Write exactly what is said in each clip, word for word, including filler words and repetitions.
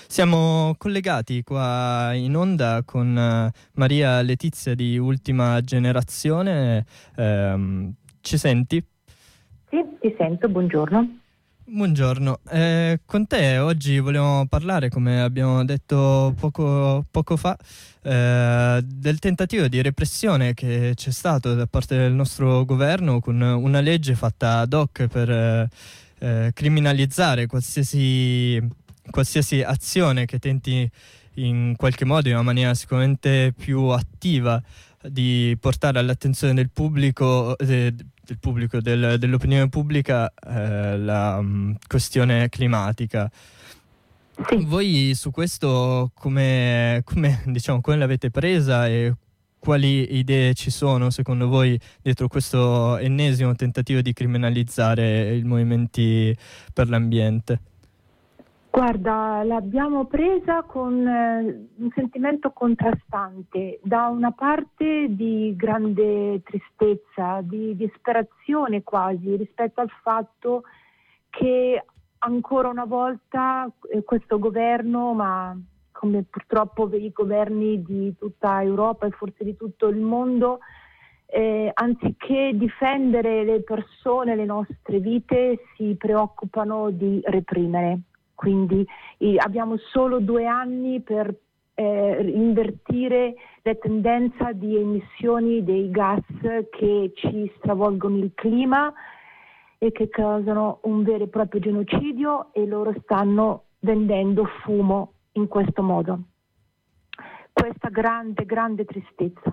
Siamo collegati qua in onda con uh, Maria Letizia di Ultima Generazione. Um, ci senti? Sì, ti sento, buongiorno. Buongiorno, eh, con te oggi vogliamo parlare, come abbiamo detto poco, poco fa, eh, del tentativo di repressione che c'è stato da parte del nostro governo con una legge fatta ad hoc per eh, eh, criminalizzare qualsiasi, qualsiasi azione che tenti in qualche modo, in una maniera sicuramente più attiva, di portare all'attenzione del pubblico, de, del pubblico del, dell'opinione pubblica eh, la um, questione climatica. Sì. Voi su questo come, come, diciamo, come l'avete presa e quali idee ci sono secondo voi dietro questo ennesimo tentativo di criminalizzare i movimenti per l'ambiente? Guarda, l'abbiamo presa con eh, un sentimento contrastante, da una parte di grande tristezza, di disperazione quasi, rispetto al fatto che ancora una volta eh, questo governo, ma come purtroppo i governi di tutta Europa e forse di tutto il mondo, eh, anziché difendere le persone, le nostre vite, si preoccupano di reprimere. Quindi eh, abbiamo solo due anni per eh, invertire la tendenza di emissioni dei gas che ci stravolgono il clima e che causano un vero e proprio genocidio, e loro stanno vendendo fumo in questo modo. Questa grande, grande tristezza.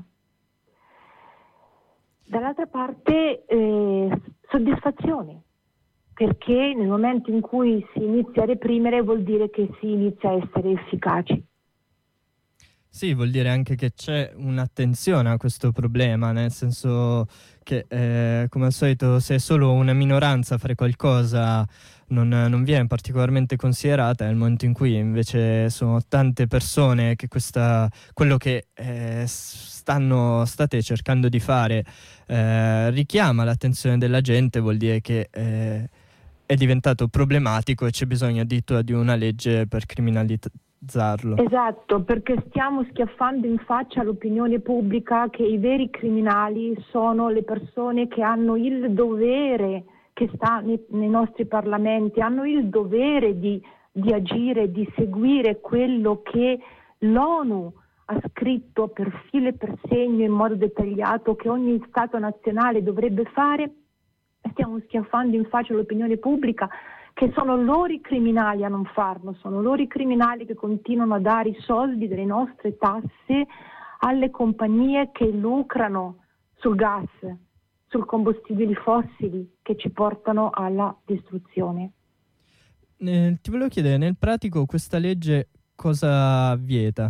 Dall'altra parte eh, soddisfazione, perché nel momento in cui si inizia a reprimere vuol dire che si inizia a essere efficaci. Sì, vuol dire anche che c'è un'attenzione a questo problema, nel senso che eh, come al solito se è solo una minoranza a fare qualcosa non, non viene particolarmente considerata, nel momento in cui invece sono tante persone che questa, quello che eh, stanno, state cercando di fare eh, richiama l'attenzione della gente, vuol dire che eh, è diventato problematico e c'è bisogno addirittura di una legge per criminalizzarlo. Esatto, perché stiamo schiaffando in faccia all'opinione pubblica che i veri criminali sono le persone che hanno il dovere, che sta nei, nei nostri parlamenti, hanno il dovere di, di agire, di seguire quello che l'ONU ha scritto per filo e per segno in modo dettagliato che ogni Stato nazionale dovrebbe fare. Stiamo schiaffando in faccia all'opinione pubblica che sono loro i criminali a non farlo, sono loro i criminali che continuano a dare i soldi delle nostre tasse alle compagnie che lucrano sul gas, sul combustibili fossili che ci portano alla distruzione. Eh, ti volevo chiedere, nel pratico questa legge cosa vieta?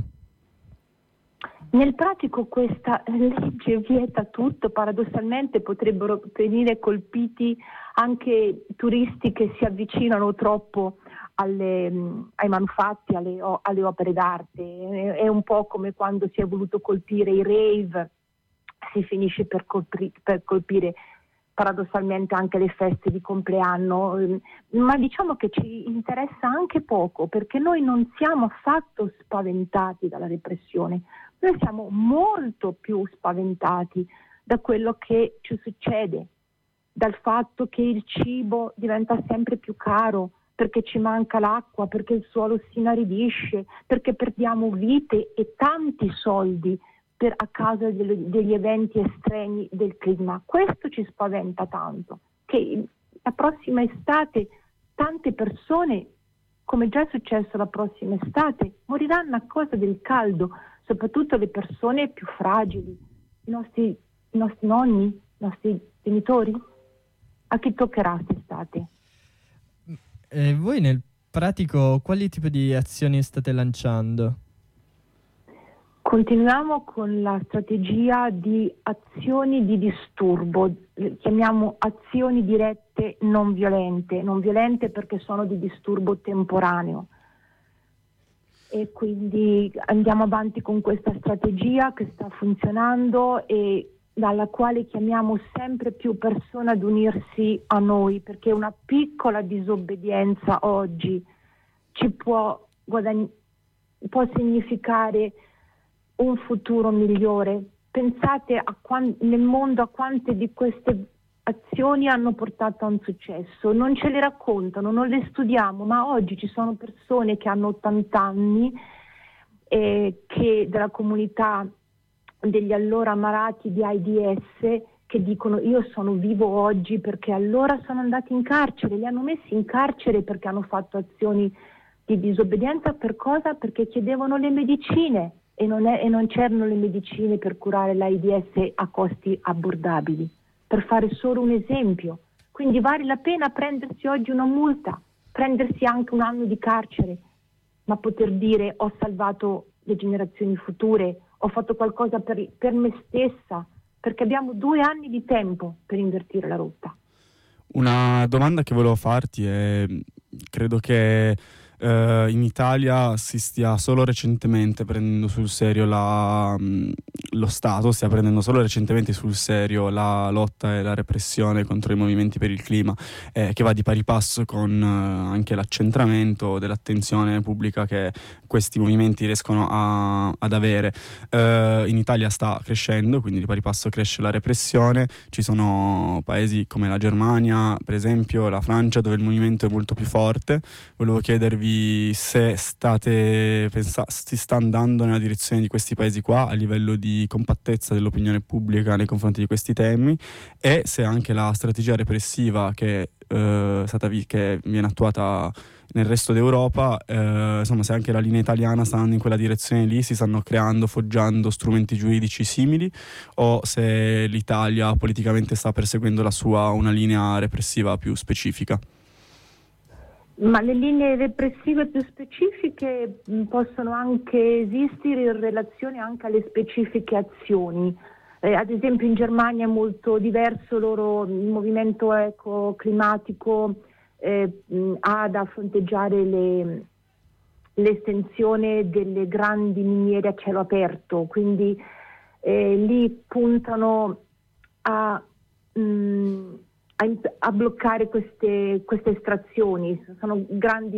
Nel pratico questa legge vieta tutto, paradossalmente potrebbero venire colpiti anche turisti che si avvicinano troppo alle, ai manufatti, alle, alle opere d'arte. È un po' come quando si è voluto colpire i rave, si finisce per, colpire, per colpire paradossalmente anche le feste di compleanno, ma diciamo che ci interessa anche poco, perché noi non siamo affatto spaventati dalla repressione. Noi siamo molto più spaventati da quello che ci succede, dal fatto che il cibo diventa sempre più caro, perché ci manca l'acqua, perché il suolo si inaridisce, perché perdiamo vite e tanti soldi per, a causa delle, degli eventi estremi del clima. Questo ci spaventa tanto, che la prossima estate tante persone, come già è successo la prossima estate, moriranno a causa del caldo, soprattutto le persone più fragili, i nostri, i nostri nonni, i nostri genitori. A chi toccherà quest'estate? E voi nel pratico quali tipi di azioni state lanciando? Continuiamo con la strategia di azioni di disturbo, le chiamiamo azioni dirette non violente, non violente perché sono di disturbo temporaneo. E quindi andiamo avanti con questa strategia che sta funzionando e dalla quale chiamiamo sempre più persone ad unirsi a noi, perché una piccola disobbedienza oggi ci può guadagn- può significare un futuro migliore. Pensate a quan- nel mondo a quante di queste azioni hanno portato a un successo, non ce le raccontano, non le studiamo, ma oggi ci sono persone che hanno ottanta anni eh, che della comunità degli allora ammalati di AIDS che dicono io sono vivo oggi perché allora sono andati in carcere, li hanno messi in carcere perché hanno fatto azioni di disobbedienza. Per cosa? Perché chiedevano le medicine e non, è, e non c'erano le medicine per curare l'AIDS a costi abbordabili, per fare solo un esempio. Quindi vale la pena prendersi oggi una multa, prendersi anche un anno di carcere, ma poter dire ho salvato le generazioni future, ho fatto qualcosa per, per me stessa, perché abbiamo due anni di tempo per invertire la rotta. Una domanda che volevo farti è, credo che Uh, in Italia si stia solo recentemente prendendo sul serio la, mh, lo Stato stia prendendo solo recentemente sul serio la lotta e la repressione contro i movimenti per il clima, eh, che va di pari passo con uh, anche l'accentramento dell'attenzione pubblica che questi movimenti riescono a, ad avere. Uh, in Italia sta crescendo, quindi di pari passo cresce la repressione. Ci sono paesi come la Germania, per esempio, la Francia, dove il movimento è molto più forte. Volevo chiedervi se state pensa- si sta andando nella direzione di questi paesi qua a livello di compattezza dell'opinione pubblica nei confronti di questi temi, e se anche la strategia repressiva che, eh, stata vi- che viene attuata nel resto d'Europa, eh, insomma, se anche la linea italiana sta andando in quella direzione lì, si stanno creando, foggiando strumenti giuridici simili, o se l'Italia politicamente sta perseguendo la sua una linea repressiva più specifica. Ma le linee repressive più specifiche mh, possono anche esistere in relazione anche alle specifiche azioni. Eh, ad esempio in Germania è molto diverso, loro, il movimento ecoclimatico eh, mh, ha da fronteggiare le, l'estensione delle grandi miniere a cielo aperto, quindi eh, lì puntano a... Mh, A, a bloccare queste, queste estrazioni. Sono grandi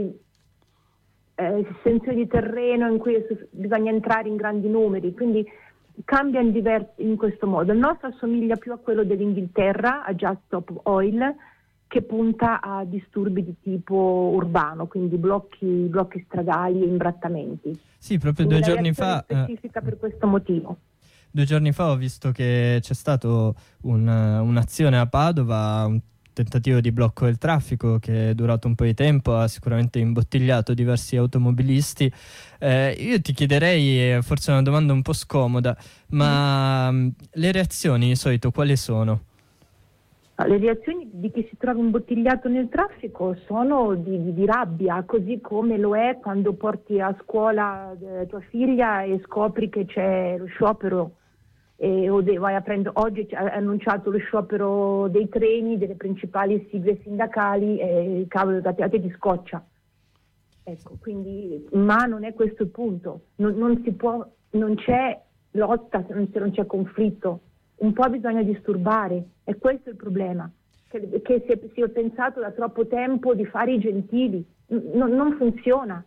eh, estensioni di terreno in cui bisogna entrare in grandi numeri, quindi cambia in, diver- in questo modo. Il nostro assomiglia più a quello dell'Inghilterra, a Just Stop Oil, che punta a disturbi di tipo urbano, quindi blocchi, blocchi stradali e imbrattamenti. Sì, proprio quindi due giorni fa... specifica eh, per questo motivo. Due giorni fa ho visto che c'è stato un, un'azione a Padova, un tentativo di blocco del traffico che è durato un po' di tempo, ha sicuramente imbottigliato diversi automobilisti. Eh, io ti chiederei, forse è una domanda un po' scomoda, ma mm. le reazioni di solito quali sono? Le reazioni di chi si trova imbottigliato nel traffico sono di, di, di rabbia, così come lo è quando porti a scuola eh, tua figlia e scopri che c'è lo sciopero. E, o de- vai a prendere, oggi ha annunciato lo sciopero dei treni, delle principali sigle sindacali, e cavolo, a te, a te ti scoccia. Ecco, quindi, ma non è questo il punto, non, non si può, non c'è lotta se non, se non c'è conflitto, un po' bisogna disturbare, e questo è il problema, che, che si, è, si è pensato da troppo tempo di fare i gentili, N- non funziona.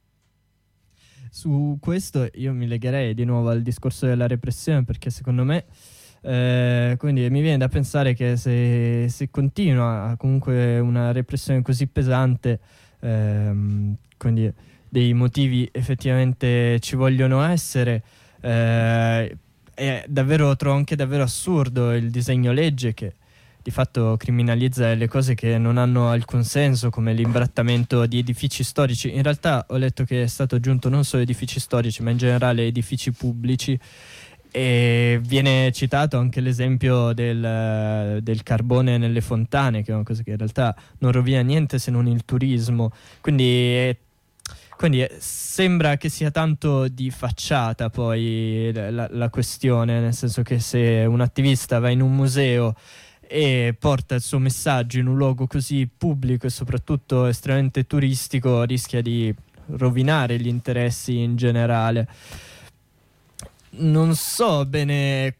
Su questo io mi legherei di nuovo al discorso della repressione, perché secondo me eh, quindi mi viene da pensare che se, se continua comunque una repressione così pesante, ehm, quindi dei motivi effettivamente ci vogliono essere, eh, è davvero, trovo anche davvero assurdo il disegno legge che di fatto criminalizza le cose che non hanno alcun senso, come l'imbrattamento di edifici storici. In realtà ho letto che è stato aggiunto non solo edifici storici, ma in generale edifici pubblici, e viene citato anche l'esempio del, del carbone nelle fontane, che è una cosa che in realtà non rovina niente se non il turismo. Quindi, quindi sembra che sia tanto di facciata poi la, la questione, nel senso che se un attivista va in un museo e porta il suo messaggio in un luogo così pubblico e soprattutto estremamente turistico, rischia di rovinare gli interessi in generale. Non so bene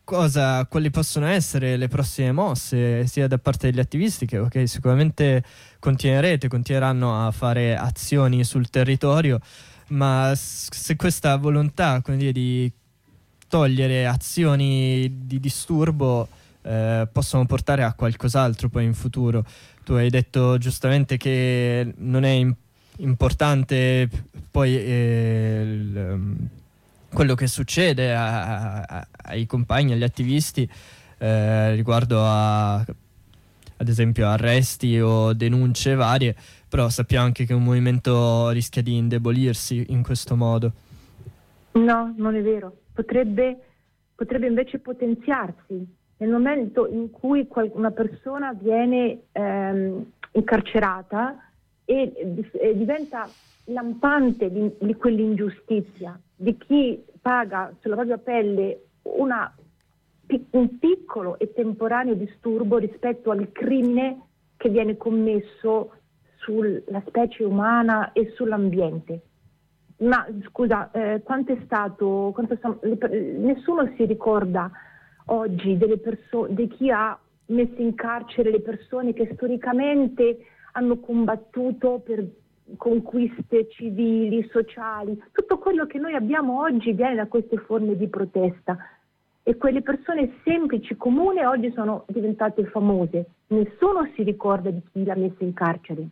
cosa, quali possono essere le prossime mosse sia da parte degli attivisti che ok, sicuramente continuerete, continueranno a fare azioni sul territorio, ma se questa volontà, come dire, di togliere azioni di disturbo eh, possono portare a qualcos'altro poi in futuro. Tu hai detto giustamente che non è in- importante poi eh, il, quello che succede a, a, ai compagni, agli attivisti eh, riguardo a, ad esempio, arresti o denunce varie, però sappiamo anche che un movimento rischia di indebolirsi in questo modo. No, non è vero. Potrebbe, potrebbe invece potenziarsi nel momento in cui una persona viene ehm, incarcerata e, e diventa lampante di, di quell'ingiustizia, di chi paga sulla propria pelle una, un piccolo e temporaneo disturbo rispetto al crimine che viene commesso sulla specie umana e sull'ambiente. Ma scusa, eh, quanto è stato, quanto sono, le, nessuno si ricorda oggi delle persone, di chi ha messo in carcere le persone che storicamente hanno combattuto per conquiste civili, sociali. Tutto quello che noi abbiamo oggi viene da queste forme di protesta, e quelle persone semplici, comuni, oggi sono diventate famose. Nessuno si ricorda di chi l'ha messa in carcere.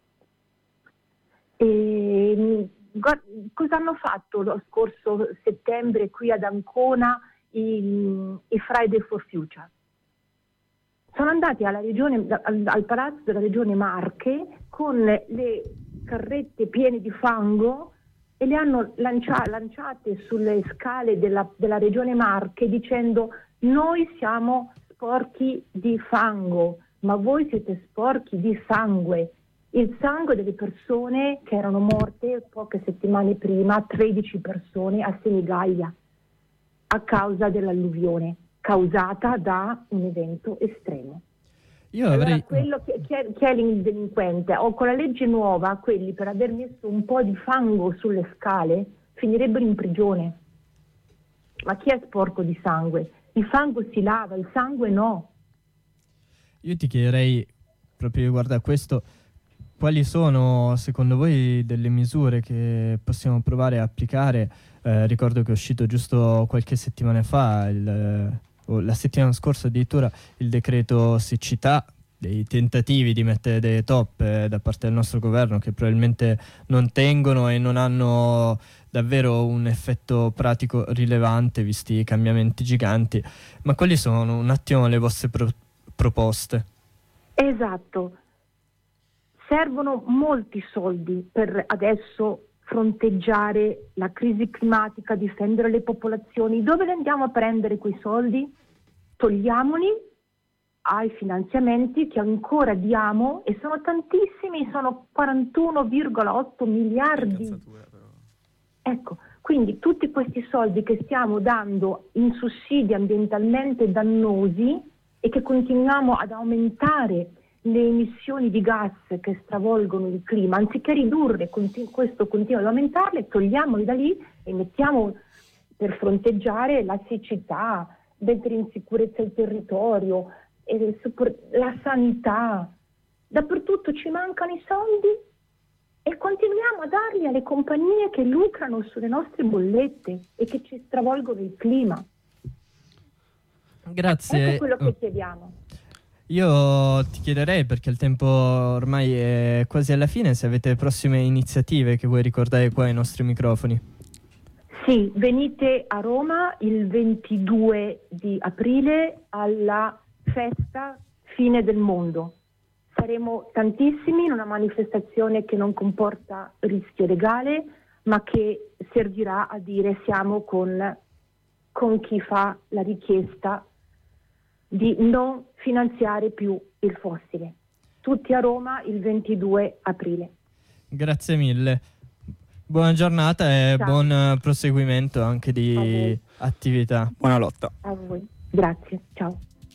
E cosa hanno fatto lo scorso settembre qui ad Ancona i, i Friday for Future? Sono andati alla regione, al, al palazzo della regione Marche con le carrette piene di fango e le hanno lancia, lanciate sulle scale della, della regione Marche dicendo: noi siamo sporchi di fango, ma voi siete sporchi di sangue. Il sangue delle persone che erano morte poche settimane prima, tredici persone a Senigallia, a causa dell'alluvione causata da un evento estremo. Io allora, avrei... quello che, chi, è, chi è il delinquente? O con la legge nuova, quelli per aver messo un po' di fango sulle scale finirebbero in prigione. Ma chi è sporco di sangue? Il fango si lava, il sangue no. Io ti chiederei, proprio riguardo a questo, quali sono secondo voi delle misure che possiamo provare a applicare? Eh, ricordo che è uscito giusto qualche settimana fa, il, o la settimana scorsa addirittura, il decreto siccità, dei tentativi di mettere dei top eh, da parte del nostro governo che probabilmente non tengono e non hanno davvero un effetto pratico rilevante visti i cambiamenti giganti. Ma quali sono un attimo le vostre pro- proposte? Esatto. Servono molti soldi per adesso fronteggiare la crisi climatica, difendere le popolazioni. Dove andiamo a prendere quei soldi? Togliamoli ai finanziamenti che ancora diamo, e sono tantissimi, sono quarantuno virgola otto miliardi. Ecco, quindi tutti questi soldi che stiamo dando in sussidi ambientalmente dannosi e che continuiamo ad aumentare le emissioni di gas che stravolgono il clima, anziché ridurre, continu- questo continua ad aumentarle, togliamoli da lì e mettiamo per fronteggiare la siccità, mettere in sicurezza il territorio, e la sanità. Dappertutto ci mancano i soldi e continuiamo a darli alle compagnie che lucrano sulle nostre bollette e che ci stravolgono il clima. Grazie. Ecco quello che chiediamo. Io ti chiederei, perché il tempo ormai è quasi alla fine, se avete prossime iniziative che vuoi ricordare qua ai nostri microfoni. Sì, venite a Roma il ventidue di aprile alla festa Fine del Mondo. Saremo tantissimi in una manifestazione che non comporta rischio legale, ma che servirà a dire siamo con, con chi fa la richiesta di non finanziare più il fossile. Tutti a Roma il ventidue aprile. Grazie mille. Buona giornata e Ciao. Buon proseguimento anche di attività. Buona lotta. A voi. Grazie. Ciao.